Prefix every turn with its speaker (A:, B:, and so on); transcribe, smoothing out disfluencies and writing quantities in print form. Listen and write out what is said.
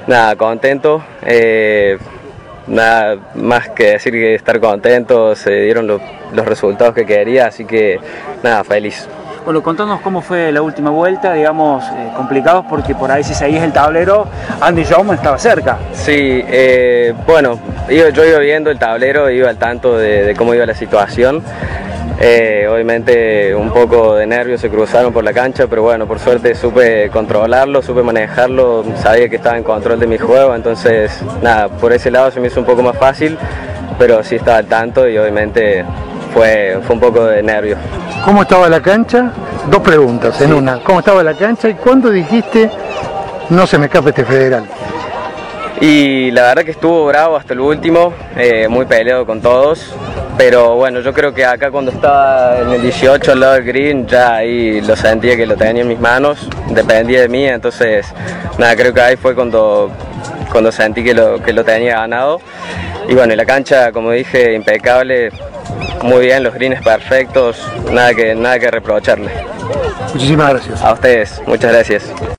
A: nada, contento. Nada más que decir que estar contento, se dieron los resultados que quería, así que nada, feliz.
B: Bueno, contanos cómo fue la última vuelta, digamos, complicados porque por ahí si seguís el tablero, Andy Schaumann estaba cerca.
A: Sí, bueno, yo iba viendo el tablero, iba al tanto de cómo iba la situación. Obviamente un poco de nervios se cruzaron por la cancha, pero bueno, por suerte supe controlarlo, supe manejarlo, sabía que estaba en control de mi juego, entonces nada, por ese lado se me hizo un poco más fácil, pero sí estaba al tanto y obviamente fue un poco de nervios.
C: ¿Cómo estaba la cancha? Dos preguntas en una. ¿Cómo estaba la cancha y cuándo dijiste no se me escape este federal?
A: Y la verdad que estuvo bravo hasta el último, muy peleado con todos, pero bueno, yo creo que acá cuando estaba en el 18 al lado del green, ya ahí lo sentía que lo tenía en mis manos, dependía de mí, entonces nada, creo que ahí fue cuando sentí que lo tenía ganado. Y bueno, la cancha, como dije, impecable, muy bien, los greens perfectos, nada que reprocharle.
C: Muchísimas gracias.
A: A ustedes, muchas gracias.